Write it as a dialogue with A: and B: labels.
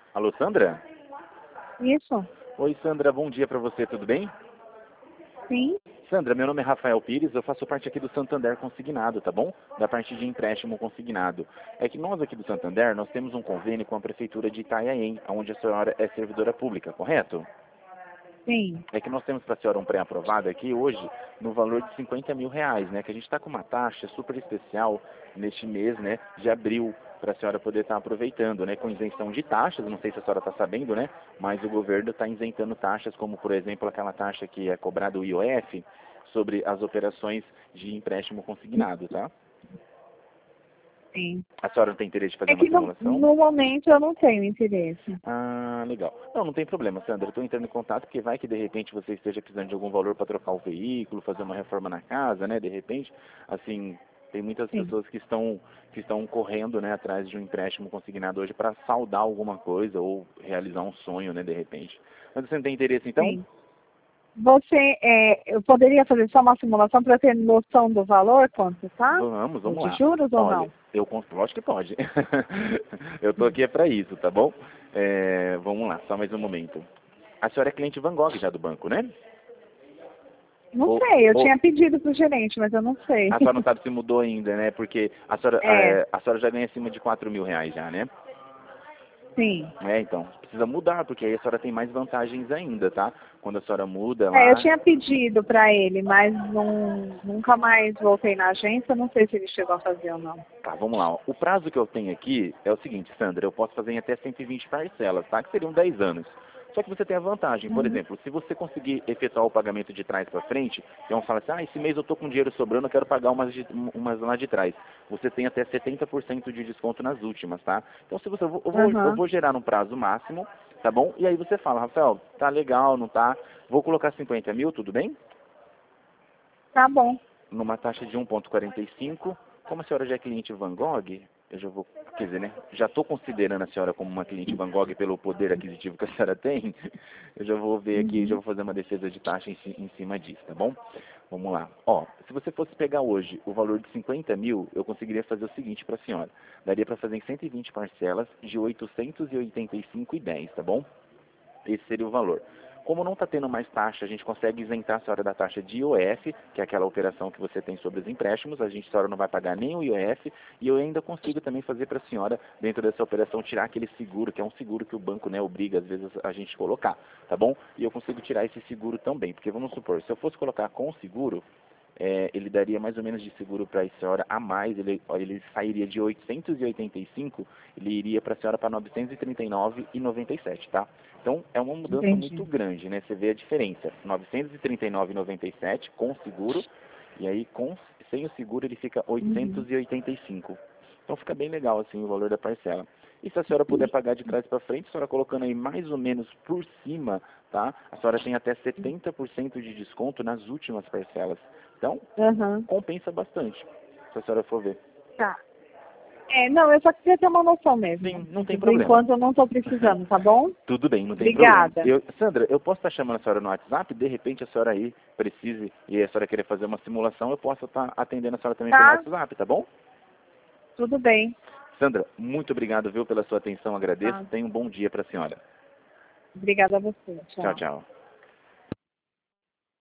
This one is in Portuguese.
A: Alô, Sandra?
B: Isso?
A: Oi, Sandra, bom dia para você, tudo bem?
B: Sim?
A: Sandra, meu nome é Rafael Pires, eu faço parte aqui do Santander Consignado, tá bom? Da parte de empréstimo consignado. É que nós aqui do Santander, nós temos um convênio com a Prefeitura de Itanhaém, onde a senhora é servidora pública, correto?
B: Sim.
A: É que nós temos para a senhora um pré-aprovado aqui hoje no valor de R$ 50.000, né? Que a gente está com uma taxa super especial neste mês, né? De abril, para a senhora poder estar aproveitando, né? Com isenção de taxas, não sei se a senhora está sabendo, né? Mas o governo está isentando taxas, como por exemplo aquela taxa que é cobrada o IOF sobre as operações de empréstimo consignado, tá?
B: Sim.
A: A senhora não tem interesse de fazer
B: É
A: uma
B: que
A: simulação?
B: no momento eu não tenho interesse.
A: Ah, legal. Não, não tem problema, Sandra. Eu estou entrando em contato porque vai que de repente você esteja precisando de algum valor para trocar o veículo, fazer uma reforma na casa, né? De repente, assim, tem muitas
B: Sim.
A: pessoas que estão correndo, né, atrás de um empréstimo consignado hoje para saldar alguma coisa ou realizar um sonho, né, de repente. Mas você não tem interesse, então?
B: Sim. Eu poderia fazer só uma simulação para ter noção do valor, quanto tá?
A: Vamos
B: De
A: lá.
B: juros ou
A: Olha,
B: não?
A: lógico que pode. Eu tô aqui é para isso, tá bom? Vamos lá, só mais um momento. A senhora é cliente Van Gogh já do banco, né?
B: Não
A: Ou,
B: sei, eu
A: ou
B: tinha pedido pro gerente, mas eu não sei.
A: a senhora não sabe se mudou ainda, né? Porque
B: É,
A: a senhora já ganha acima de R$ 4.000 já, né?
B: sim.
A: Então, precisa mudar, porque aí a senhora tem mais vantagens ainda, tá? Quando a senhora muda
B: É, eu
A: lá.
B: tinha pedido para ele, mas nunca mais voltei na agência, não sei se ele chegou a fazer ou não.
A: Tá, vamos lá. Ó. O prazo que eu tenho aqui é o seguinte, Sandra, eu posso fazer em até 120 parcelas, tá? Que seriam 10 anos. Só que você tem a vantagem, por
B: Uhum.
A: exemplo, se você conseguir efetuar o pagamento de trás para frente, então fala assim, esse mês eu tô com dinheiro sobrando, eu quero pagar umas lá de trás. Você tem até 70% de desconto nas últimas, tá? Então se você, eu
B: Aham.
A: vou gerar um prazo máximo, tá bom? E aí você fala, Rafael, tá legal, não tá? Vou colocar 50.000, tudo bem?
B: Tá bom.
A: Numa taxa de 1,45. Como a senhora já é cliente Van Gogh, eu já vou, quer dizer, né? Já estou considerando a senhora como uma cliente Van Gogh pelo poder aquisitivo que a senhora tem. Eu já vou ver aqui, já
B: Uhum.
A: vou fazer uma defesa de taxa em cima disso, tá bom? Vamos lá. Ó, se você fosse pegar hoje o valor de 50.000, eu conseguiria fazer o seguinte para a senhora. Daria para fazer em 120 parcelas de 885,10, tá bom? Esse seria o valor. Como não está tendo mais taxa, a gente consegue isentar a senhora da taxa de IOF, que é aquela operação que você tem sobre os empréstimos. A senhora não vai pagar nem o IOF. E eu ainda consigo também fazer para a senhora, dentro dessa operação, tirar aquele seguro, que é um seguro que o banco, né, obriga, às vezes, a gente colocar, tá bom? E eu consigo tirar esse seguro também. Porque vamos supor, se eu fosse colocar com o seguro, ele daria mais ou menos de seguro para a senhora a mais, ele sairia de 885, ele iria para a senhora para 939,97, tá? Então é uma mudança muito
B: Entendi.
A: grande, né? Você vê a diferença, 939,97 com seguro, e aí sem o seguro ele fica
B: Uhum.
A: 885. Então fica bem legal assim o valor da parcela. E se a senhora puder pagar de trás para frente, a senhora colocando aí mais ou menos por cima, tá? A senhora tem até 70% de desconto nas últimas parcelas. Então,
B: Aham.
A: compensa bastante, se a senhora for ver.
B: Tá. Não, eu só queria ter uma noção mesmo.
A: Sim, não tem
B: Por
A: problema.
B: enquanto eu não estou precisando, tá bom?
A: Tudo bem, não tem problema.
B: Obrigada.
A: Sandra, eu posso estar chamando a senhora no WhatsApp, de repente a senhora aí precise e a senhora querer fazer uma simulação, eu posso estar atendendo a senhora também pelo
B: Tá?
A: WhatsApp, tá bom?
B: Tudo bem.
A: Sandra, muito obrigado, viu, pela sua atenção, agradeço.
B: Tá.
A: Tenha um bom dia para a senhora.
B: Obrigada a você.
A: Tchau,
B: Tchau.
A: tchau.